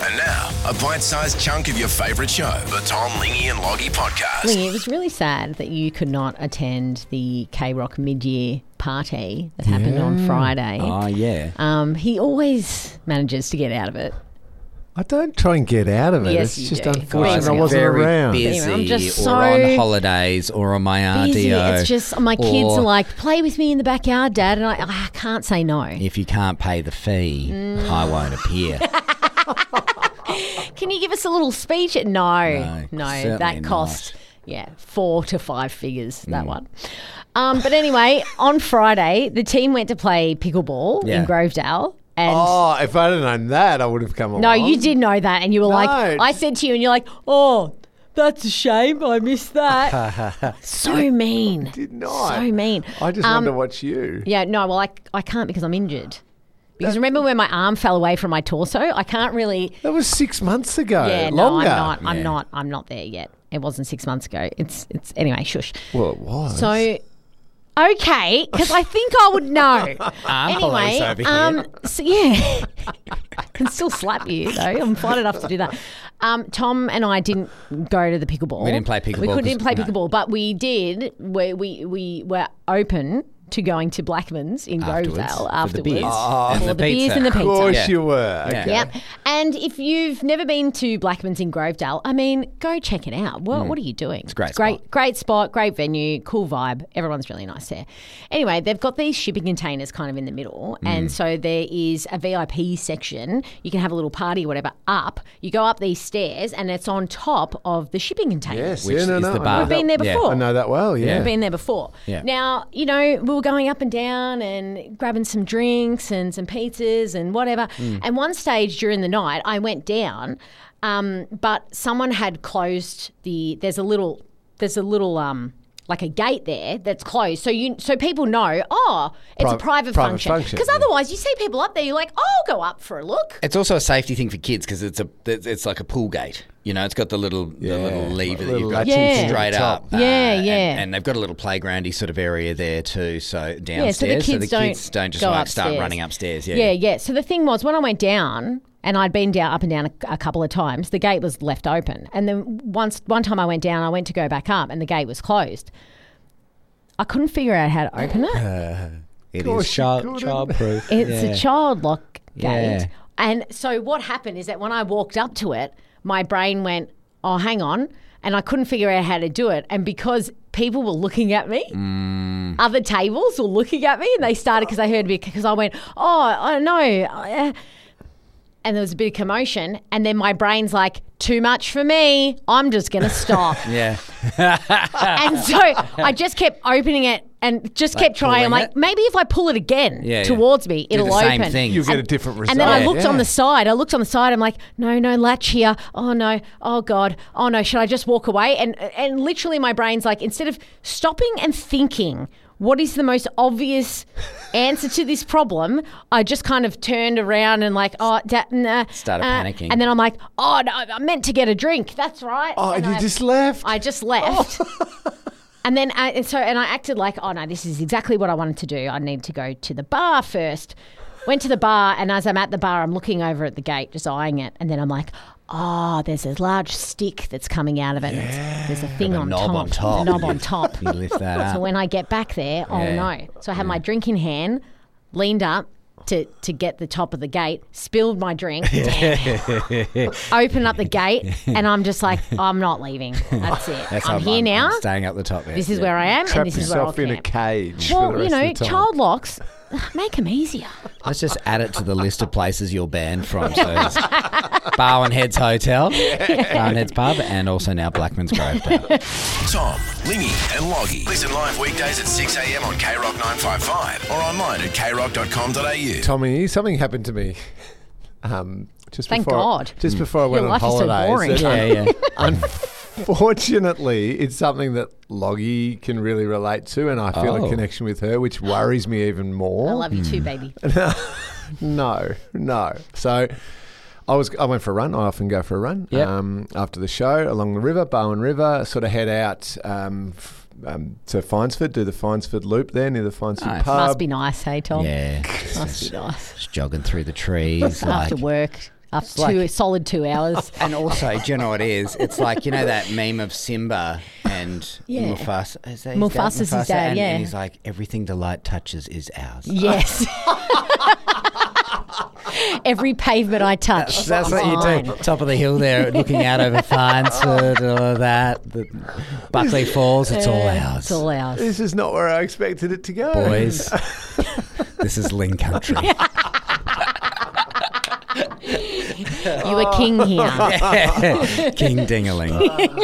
And now, a bite-sized chunk of your favourite show, the Tom, Lingy and Loggy podcast. Lingy, it was really sad that you could not attend the K-Rock mid-year party that happened on Friday. Oh, yeah. He always manages to get out of it. I don't try and get out of it. Yes, it's you just do. unfortunate Guys I are wasn't very around. busy I'm just or so on holidays or on my RDO. Busy. It's just my kids or are like, play with me in the backyard, Dad, and I can't say no. if you can't pay the fee, I won't appear. Can you give us a little speech? No, certainly that cost, not. 4 to 5 figures, that one. But anyway, on Friday, the team went to play pickleball in Grovedale. And Oh, if I had known that, I would have come along. no, you did know that, and you were like, I said to you, and you're like, oh, that's a shame, I missed that. So mean. Did not. So mean. I just wanted to watch you. Yeah, no, well, I can't because I'm injured. Because remember when my arm fell away from my torso? I can't really. That was 6 months ago. Yeah, Longer. no, I'm not there yet. It wasn't 6 months ago. It's anyway. Shush. Well, it was. So, okay, because I think I would know. Police over here. So yeah, I can still slap you though. I'm fine enough to do that. Tom and I didn't go to the pickleball. We didn't play pickleball We couldn't 'cause- play no. pickleball, but we did. We were open to going to Blackman's in Afterwards, Grovedale for the afterwards. beers for and the the beers pizza. and the Of pizza. course Yeah. you were. Yeah. Okay. Yep. And if you've never been to Blackman's in Grovedale, I mean, go check it out. What are you doing? It's a great spot. Great spot, great venue, cool vibe. Everyone's really nice there. Anyway, they've got these shipping containers kind of in the middle. And so there is a VIP section. You can have a little party or whatever up. You go up these stairs and it's on top of the shipping containers. Yes, Which yeah, no, is no. the I bar. know We've been that- there Yeah. before. I know that well, yeah. We've been there before. Yeah. Now, we were going up and down and grabbing some drinks and some pizzas and whatever. And one stage during the night, I went down, but someone had closed there's a little like a gate there that's closed. So people know, it's a private function. Because yeah. otherwise you see people up there, you're like, I'll go up for a look. It's also a safety thing for kids because it's like a pool gate. You know, it's got the little lever that little you've got latching thing at straight the top. up. And they've got a little playgroundy sort of area there too. So downstairs, so the kids don't just go like start upstairs. running upstairs. Yeah. So the thing was, when I went down, and I'd been down up and down a couple of times, the gate was left open. And then one time I went down, I went to go back up, and the gate was closed. I couldn't figure out how to open it. It course is you childproof. It's a child lock gate. Yeah. And so what happened is that when I walked up to it, my brain went, oh, hang on. And I couldn't figure out how to do it. And because people were looking at me, other tables were looking at me, and they started because they heard me because I went, I know. And there was a bit of commotion. And then my brain's like, too much for me. I'm just going to stop. Yeah. And so I just kept opening it and just kept trying. I'm pulling like, it? maybe if I pull it again towards me, Do it'll the same open. thing. You'll get a different result. And then I looked on the Yeah. side. I'm like, no, latch here. Oh, no. Oh, God. Oh, no. Should I just walk away? And literally my brain's like, instead of stopping and thinking, what is the most obvious answer to this problem? I just kind of turned around and like, Started panicking. And then I'm like, oh, no, I meant to get a drink. That's right. Oh, and you just left? I just left. And then I acted like, oh, no, this is exactly what I wanted to do. I need to go to the bar first. Went to the bar, and as I'm at the bar, I'm looking over at the gate, just eyeing it. And then I'm like, there's a large stick that's coming out of it. There's a thing on knob top. on top. A knob on top. You lift that up. So when I get back there, Yeah. no. So I had my drink in hand, leaned up to get the top of the gate, spilled my drink, opened up the gate, and I'm just like, I'm not leaving. That's it. That's how I'm here now. I'm staying up the top there. This is where I am, Trap and this is where I'll yourself in a camp. cage Well, for the rest of the time. child locks, make them easier. Let's just add it to the list of places you're banned from. So it's Barwon Heads Hotel, Barwon Heads Pub, and also now Blackman's Grovedale. Tom, Lingy and Loggy. Listen live weekdays at 6 a.m. on KROC 955 or online at krock.com.au. Tommy, something happened to me. Just Thank before, God. Just before I went Your on life is so holidays. boring. that Unfortunately, it's something that Loggy can really relate to, and I feel a connection with her, which worries me even more. I love you too, baby. No. So I went for a run. I often go for a run after the show along the river, Barwon River. Sort of head out to Finesford, do the Finesford loop there near the Finesford pub. Must be nice, hey Tom? Yeah. Must be nice. Just jogging through the trees. After work, after solid 2 hours. And also, do you know what it is? It's like, you know that meme of Simba and Mufasa? Is that Mufasa's his dad, and, yeah. And he's like, everything the light touches is ours. Yes. Every pavement I touch. That's what mine. you do. Top of the hill there, looking out over Farnsford, all of that. Buckley Falls, it's all ours. It's all ours. This is not where I expected it to go. Boys, this is Ling Country. You were king here. King Dingaling.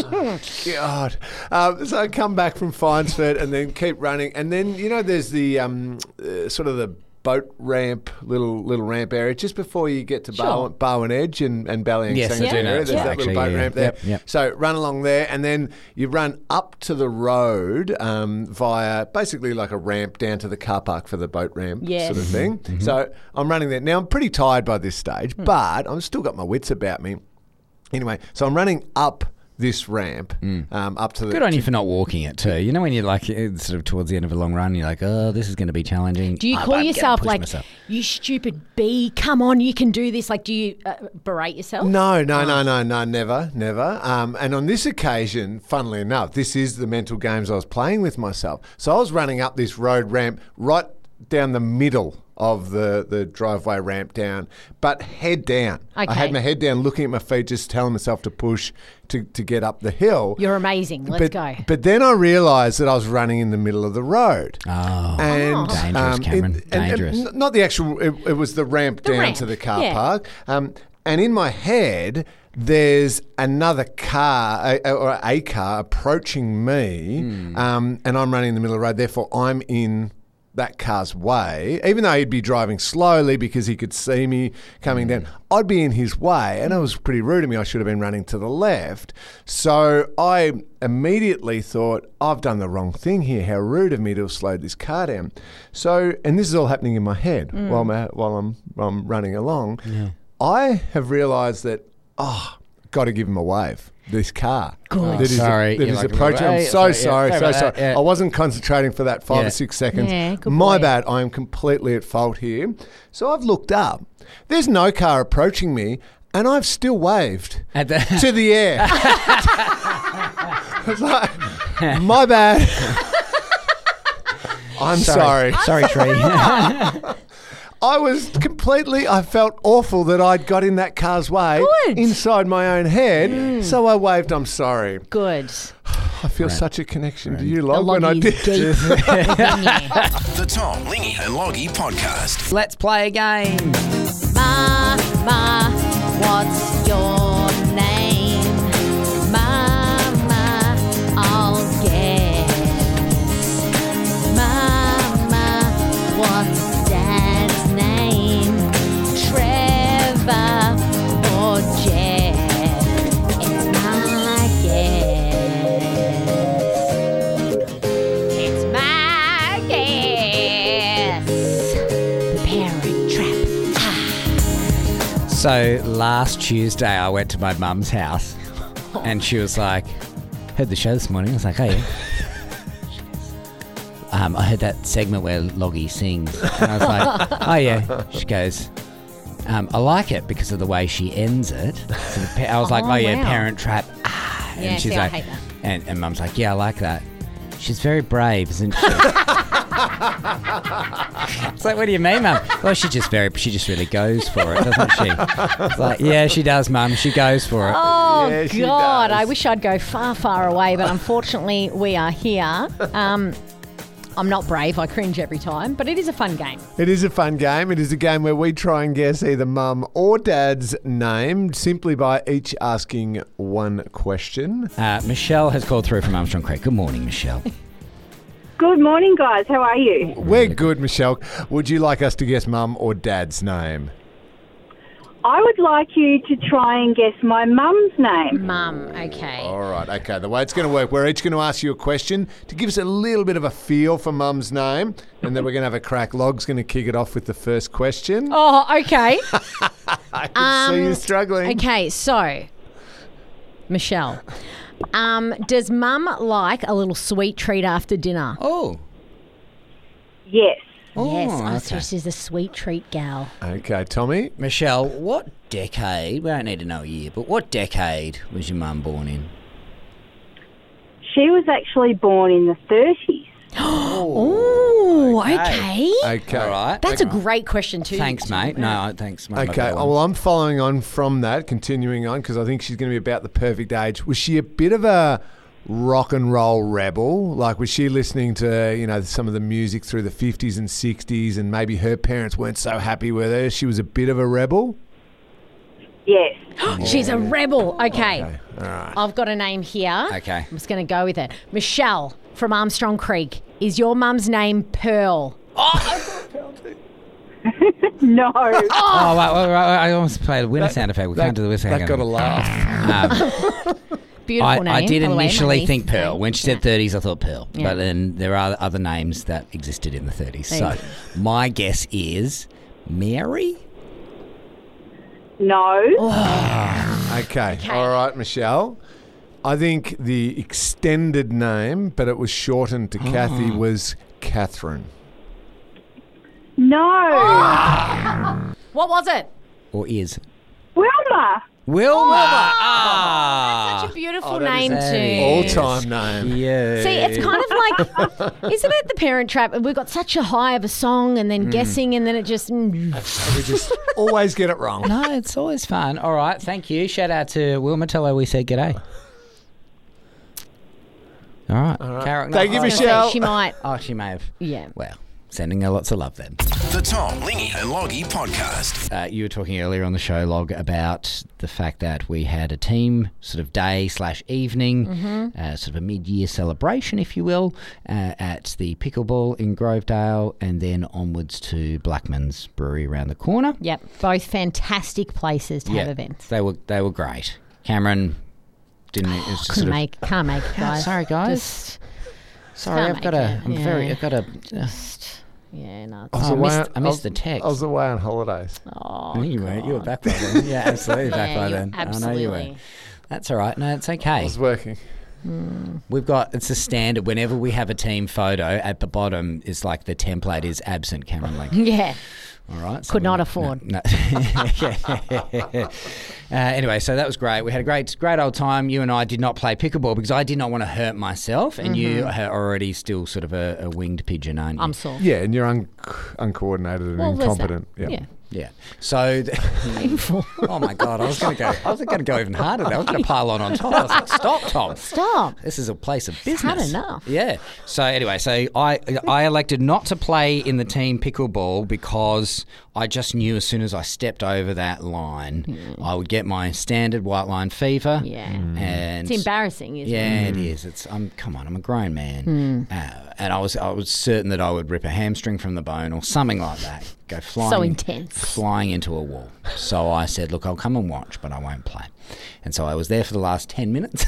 God. So I come back from Farnsford and then keep running. And then, you know, there's the sort of the boat ramp, little ramp area just before you get to Barwon Edge and Ballyang Sanctuary area. There's that little boat ramp there. Yep. So run along there and then you run up to the road via basically like a ramp down to the car park for the boat ramp sort of thing. Mm-hmm. So I'm running there. Now I'm pretty tired by this stage, but I've still got my wits about me. Anyway, so I'm running up this ramp up to the... Good on you for not walking it too. You know when you're like sort of towards the end of a long run, you're like, oh, this is going to be challenging. Do you call yourself like, you stupid bee, come on, you can do this? Like, do you berate yourself? No, never. And on this occasion, funnily enough, this is the mental games I was playing with myself. So I was running up this road ramp right down the middle of the driveway ramp down, but head down. Okay. I had my head down, looking at my feet, just telling myself to push to get up the hill. You're amazing. Let's go. But then I realised that I was running in the middle of the road. Oh, and, dangerous, Cameron. Dangerous. And not the actual. It was the ramp down to the car park. And in my head, there's another car or a car approaching me, and I'm running in the middle of the road. Therefore, I'm in that car's way, even though he'd be driving slowly because he could see me coming down, I'd be in his way, and it was pretty rude of me. I should have been running to the left. So I immediately thought, I've done the wrong thing here. How rude of me to have slowed this car down. So, and this is all happening in my head while I'm running along. Yeah. I have realised that, got to give him a wave. This car. Good. That is approaching. I'm so sorry. I wasn't concentrating for that 5 or 6 seconds. Yeah, good My boy. bad. I am completely at fault here. So I've looked up. There's no car approaching me, and I've still waved to the air. It's like, my bad. I'm sorry. Sorry, Tree. I felt awful that I'd got in that car's way inside my own head, so I waved, I'm sorry. Good. I feel such a connection to you, Log, when I did. The Tom, Lingy and Loggy Podcast. Let's play a game. Ma, what's your name? Mama, I'll guess. Mama, what's Dad's name? Trevor or Jeff? It's my guess. It's my guess. The Parent Trap. So last Tuesday, I went to my mum's house, and she was like, "Heard the show this morning." I was like, "Oh yeah." I heard that segment where Loggy sings. And I was like, "Oh yeah." She goes, "I like it because of the way she ends it." So I was like, "Oh yeah, wow. Parent Trap." And Yeah, she's see, I like, hate that. And Mum's like, "Yeah, I like that. She's very brave, isn't she?" It's like, what do you mean, Mum? Well, she just really goes for it, doesn't she? It's like, yeah, she does, Mum. She goes for it. Oh, Yeah, she God. does. I wish I'd go far, far away, but unfortunately we are here. I'm not brave. I cringe every time, but it is a fun game. It is a fun game. It is a game where we try and guess either mum or dad's name simply by each asking one question. Michelle has called through from Armstrong Creek. Good morning, Michelle. Good morning, guys. How are you? We're good, Michelle. Would you like us to guess mum or dad's name? I would like you to try and guess my mum's name. Mum, okay. All right, okay. The way it's going to work, we're each going to ask you a question to give us a little bit of a feel for mum's name, and then we're going to have a crack. Log's going to kick it off with the first question. Oh, okay. I can see you struggling. Okay, so, Michelle, does Mum like a little sweet treat after dinner? Oh. Yes. Yes, okay. so she's a sweet treat gal. Okay, Tommy. Michelle, what decade, we don't need to know a year, but what decade was your mum born in? She was actually born in the 30s. Oh, okay. Okay. All right. That's a great question too. Thanks, mate. No, thanks, mate. Okay, well, I'm following on from that, continuing on, because I think she's going to be about the perfect age. Was she a bit of a rock and roll rebel? Like, was she listening to, you know, some of the music through the 50s and 60s, and maybe her parents weren't so happy with her? She was a bit of a rebel? Yes. She's a rebel. Okay. All right. I've got a name here. Okay. I'm just going to go with it. Michelle from Armstrong Creek. Is your mum's name Pearl? No. Oh, wait, I almost played a winner sound effect. We can't do the winner sound That effect. got a laugh. Beautiful name. I did by the way, initially my think niece. Pearl. When she said 30s, I thought Pearl. Yeah. But then there are other names that existed in the 30s. There So you my guess is Mary? No. Okay. All right, Michelle. I think the extended name, but it was shortened to Kathy, was Catherine. No. What was it? Or is? Wilma. Wilma! Such a beautiful name that too. is- All-time name. Yeah. See, it's kind of like, isn't it the Parent Trap? We've got such a high of a song and then guessing and then it just... We just always get it wrong. No, it's always fun. All right, thank you. Shout out to Wilma. Tell her we said g'day. All right. Carrot, Thank you, I was gonna Michelle. say she might... Oh, she may have. Yeah. Well, sending her lots of love then. The Tom, Lingy and Loggy Podcast. You were talking earlier on the show, Log, about the fact that we had a team sort of day/evening, sort of a mid-year celebration, if you will, at the Pickleball in Grovedale, and then onwards to Blackman's Brewery around the corner. Yep. Both fantastic places to have events. They were great. Cameron didn't. It was just sort of, Can't make it, guys. sorry, guys. Just, sorry, can't I've got make a. it, I'm yeah. very. I've got a. yeah, no. I missed the text. I was away on holidays. No, you weren't. You were back by then. Yeah, absolutely back Yeah, by you- then. I know absolutely. you were. That's all right. No, it's I okay. was working. We've got, it's a standard. Whenever we have a team photo, at the bottom is like the template is absent Cameron Link. Yeah. All right. So Could not we- afford. No. Anyway, so that was great. We had a great old time. You and I did not play pickleball because I did not want to hurt myself, and you are already still sort of a winged pigeon, aren't you? I'm sore. Yeah, and you're uncoordinated and Well, there's that. incompetent. Yeah. Yeah. So, Painful. oh my God, I was going to go even harder. I was going to pile on top. I was like, stop, Tom. Stop. This is a place of business. had enough. Yeah. So anyway, I elected not to play in the team pickleball because I just knew as soon as I stepped over that line, I would get my standard white line fever. Yeah. And It's embarrassing, isn't yeah, it? it is. Come on, I'm a grown man, and I was certain that I would rip a hamstring from the bone or something like that. Go flying. So intense. Flying into a wall. So I said, look, I'll come and watch, but I won't play. And so I was there for the last 10 minutes.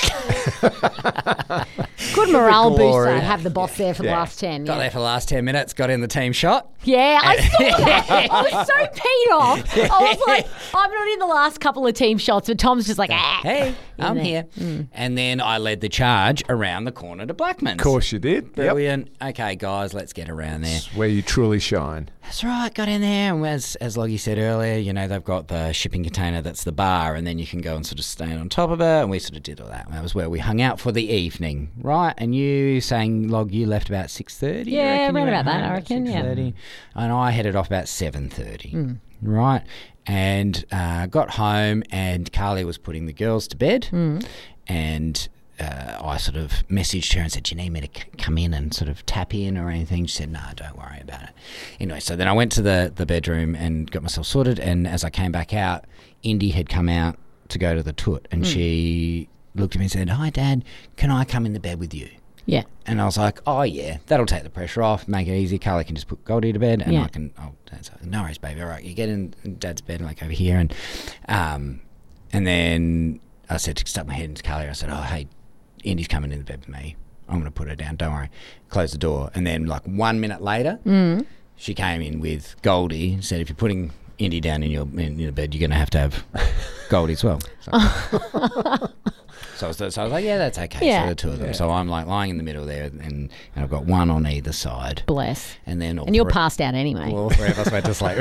Good morale glory. booster. Have the boss there for the last 10. Got Yeah. there for the last 10 minutes, got in the team shot. Yeah, I saw that. I was so peed off. I was like, I'm not in the last couple of team shots, but Tom's just like, Hey, I'm there. here. And then I led the charge around the corner to Blackman's. Of course you did. Yep. Brilliant. Okay, guys, let's get around there. Where you truly shine. That's right, got in there, and as Loggy said earlier, you know, they've got the shipping container that's the bar, and then you can go and sort of stand on top of it, and we sort of did all that. That was where we hung out for the evening, right? And you saying, Log, you left about 6:30? Yeah, you around went about that, home I reckon, yeah. 6:30? And I headed off about 7:30, right? And got home, and Carly was putting the girls to bed, and I sort of messaged her and said, do you need me to come in and sort of tap in or anything? She said, no, don't worry about it. Anyway, so then I went to the bedroom and got myself sorted, and as I came back out, Indy had come out to go to the toot, and she looked at me and said, hi, Dad, can I come in the bed with you? yeah. And I was like, oh, yeah, that'll take the pressure off, make it easy. Carly can just put Goldie to bed, and Yeah. I can, so, no worries, baby. All right, you get in Dad's bed, like over here. And then I said, to stuck my head into Carly, I said, oh, hey, Indy's coming in the bed with me. I'm going to put her down, don't worry. Close the door. And then like 1 minute later, she came in with Goldie and said, if you're putting Indy down in your bed, you're going to have Goldie as well. So, So I was like, yeah, that's okay. Yeah. So the two of them. So I'm like lying in the middle there, and I've got one on either side. Bless. And then And you're passed out anyway. all three of us went to sleep.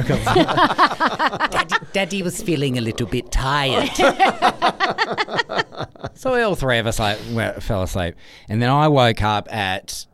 Daddy was feeling a little bit tired. So all three of us fell asleep. And then I woke up at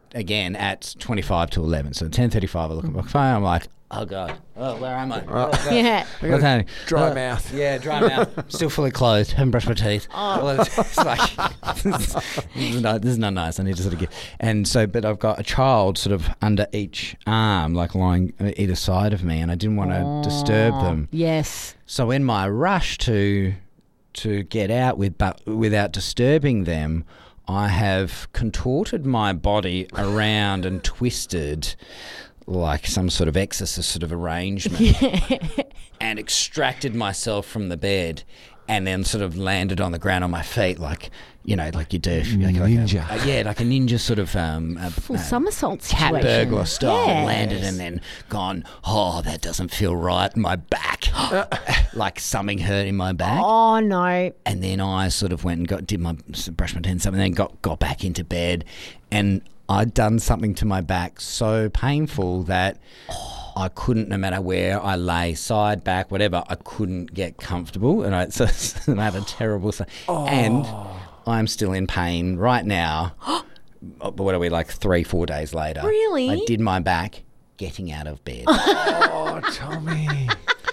25 to 11. So at 10:35 I look at my phone, I'm like, oh God, where am I? Yeah. Okay. Dry mouth. Yeah, dry mouth. Still fully clothed. Haven't brushed my teeth. Well, it's like, this is not nice. I need to sort of get. And so, but I've got a child sort of under each arm, like lying either side of me, and I didn't want to disturb them. Yes. So in my rush to get out without disturbing them, I have contorted my body around and twisted like some sort of exorcist sort of arrangement and extracted myself from the bed and then sort of landed on the ground on my feet like you do. Like Ninja. like a ninja sort of Full somersault cat situation. burglar style. Yes. Landed and then gone, oh, that doesn't feel right in my back. Like something hurt in my back. Oh, no. And then I sort of went and brushed my teeth and something, and then got back into bed, and I'd done something to my back so painful that I couldn't, no matter where I lay, side, back, whatever, I couldn't get comfortable, and I had a terrible, and I'm still in pain right now. What are we, like 3-4 days later? Really? I did my back getting out of bed. Oh, Tommy.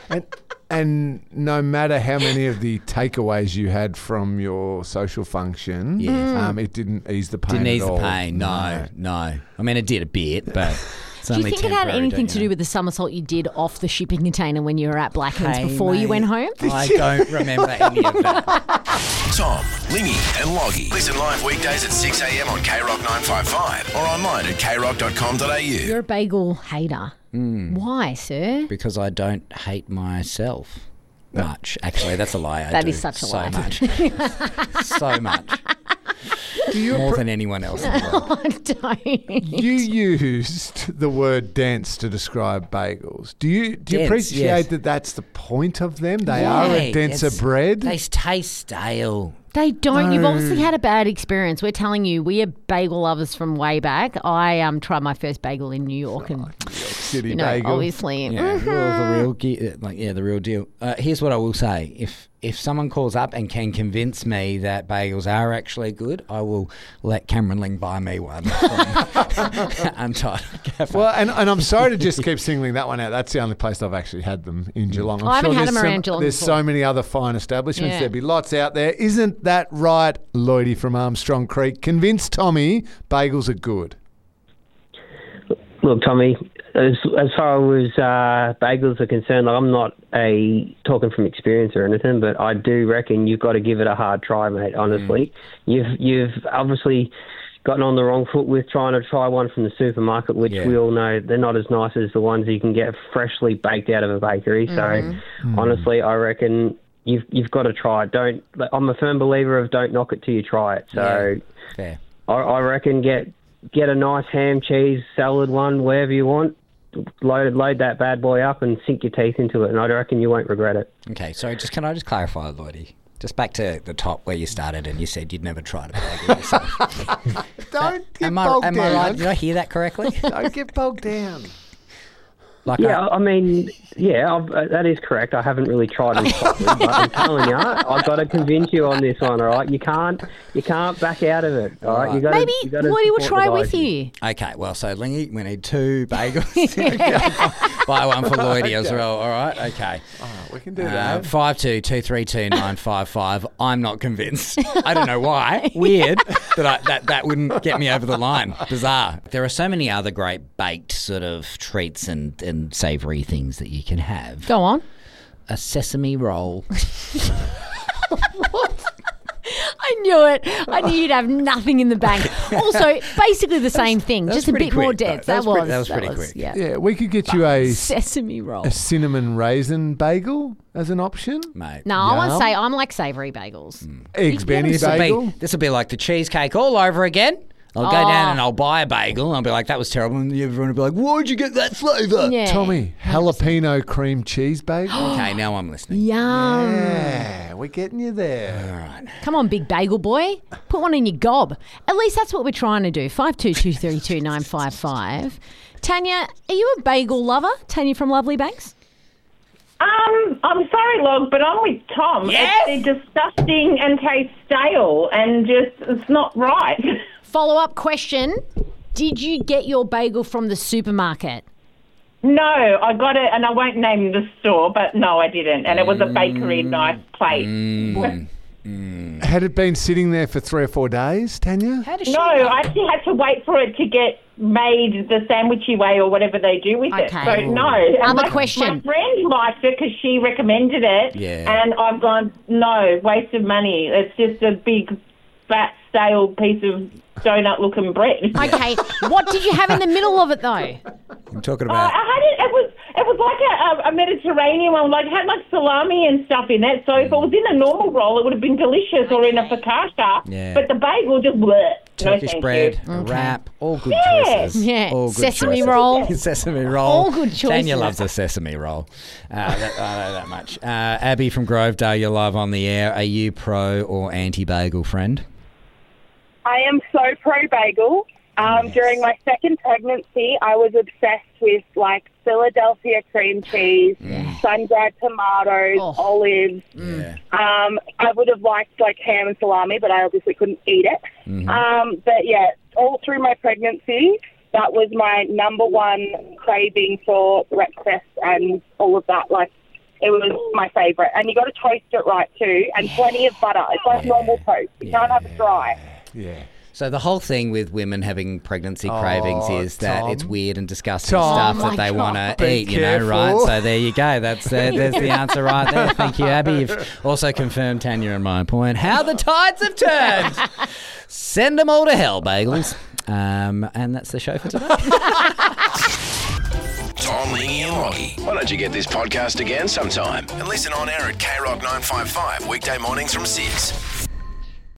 And no matter how many of the takeaways you had from your social function, it didn't ease the pain Didn't ease at the all. pain, no. I mean, it did a bit, but it's Do you only think it had temporary, anything don't to you do with the somersault you did off the shipping container when you were at Blacklands Hey, before you mate, went home? I don't remember any of that. Tom, Lingy and Loggy. Listen live weekdays at 6 a.m. on KROC 955 or online at krock.com.au. You're a bagel hater. Why, sir? Because I don't hate myself much. Actually, that's a lie. That do is such a lie. Much. So much. More than anyone else in the world. I don't. You used the word dense to describe bagels. Do you Dense, appreciate yes. that that's the point of them? They are a Right, denser it's- bread? They taste stale. They don't. You've obviously had a bad experience. We're telling you, we are bagel lovers from way back. I tried my first bagel in New York, and City you know, bagel. obviously, Yeah, well, the real deal. Here's what I will say: if someone calls up and can convince me that bagels are actually good, I will let Cameron Ling buy me one from Untitled Cafe. Well, and I'm sorry to just keep singling that one out. That's the only place I've actually had them in Geelong. I haven't had there's them around Geelong There's before. so many other fine establishments. Yeah. There'd be lots out there. Isn't that right, Lloydie from Armstrong Creek? Convince Tommy bagels are good. Look, Tommy, as far as bagels are concerned, like, I'm not talking from experience or anything, but I do reckon you've got to give it a hard try, mate, honestly. You've obviously gotten on the wrong foot with trying to try one from the supermarket, which we all know they're not as nice as the ones you can get freshly baked out of a bakery. So, honestly, I reckon you've got to try it. I'm a firm believer of don't knock it till you try it. So, Fair. I reckon get a nice ham, cheese, salad one, wherever you want. Load that bad boy up and sink your teeth into it, and I reckon you won't regret it. Okay, so can I just clarify, Lloydie? Just back to the top where you started, and you said you'd never tried a bagel yourself. Don't get am bogged I down. right? Did I hear that correctly? Don't get bogged down. Like Yeah, I mean, that is correct. I haven't really tried them properly, but I'm telling you, I've got to convince you on this one. All right, you can't back out of it. All right, you got maybe Lloydie will try with you. Okay, well, so Lingy, we need 2 bagels. Buy one for Lloydie as well, all right? Okay. We can do that. 52232955. I'm not convinced. I don't know why. Weird that wouldn't get me over the line. Bizarre. There are so many other great baked sort of treats and savoury things that you can have. Go on. A sesame roll. I knew it. I knew you'd have nothing in the bank. Also, basically the same thing, That was just a pretty bit more quick, though. dense. That That was pretty quick. Yeah. Yeah, we could get you a Sesame roll. cinnamon raisin bagel as an option. Mate. No, I want to Yum. say I'm like savoury bagels. Eggs Benny This will bagel. be like the cheesecake all over again. I'll go down and I'll buy a bagel and I'll be like, that was terrible. And everyone will be like, why'd you get that flavour? Yeah. Tommy, jalapeno cream cheese bagel. Okay, now I'm listening. Yum. Yeah, we're getting you there. All right. Come on, big bagel boy. Put one in your gob. At least that's what we're trying to do. 522-32955. Tanya, are you a bagel lover? Tanya from Lovely Banks? I'm sorry, Log, but I'm with Tom. Yes! They're disgusting and taste stale and just, it's not right. Follow-up question. Did you get your bagel from the supermarket? No, I got it, and I won't name the store, but no, I didn't. And it was a bakery knife plate. Had it been sitting there for 3 or 4 days, Tanya? How does she No, I actually had to wait for it to get made the sandwichy way or whatever they do with it. Okay. So, no. And Other question. My friend liked it because she recommended it. Yeah. And I've gone, no, waste of money. It's just a big, fat, stale piece of donut-looking bread. Okay. What did you have in the middle of it, though? I'm talking I about... had it. It was like a Mediterranean one. Like, it had like salami and stuff in it. So if it was in a normal roll, it would have been delicious, or in a focaccia. Yeah. But the bagel just bleh. Turkish no, bread, you. a wrap, all good Yeah. choices. Yeah. All good Sesame choices. roll. Sesame roll. All good Tanya choices. loves a sesame roll. I know that much. Abby from Grovedale, you're live on the air. Are you pro or anti-bagel, friend? I am so pro-bagel. During my second pregnancy, I was obsessed with, like, Philadelphia cream cheese, sun-dried tomatoes, olives. Yeah. I would have liked, like, ham and salami, but I obviously couldn't eat it. But, yeah, all through my pregnancy, that was my number one craving for breakfast and all of that. Like, it was my favourite. And you got to toast it right, too, and plenty of butter. It's like normal toast. You can't have it dry. Yeah. So the whole thing with women having pregnancy cravings is that Tom. it's weird and disgusting Tom. stuff that they want to Be eat, you know, right? careful. So there you go. There's the answer right there. Thank you, Abby. You've also confirmed Tanya and my point. How the tides have turned. Send them all to hell, bagels. And that's the show for today. Tom, Lingy and Loggy. Why don't you get this podcast again sometime and listen on air at KROC 955 weekday mornings from 6.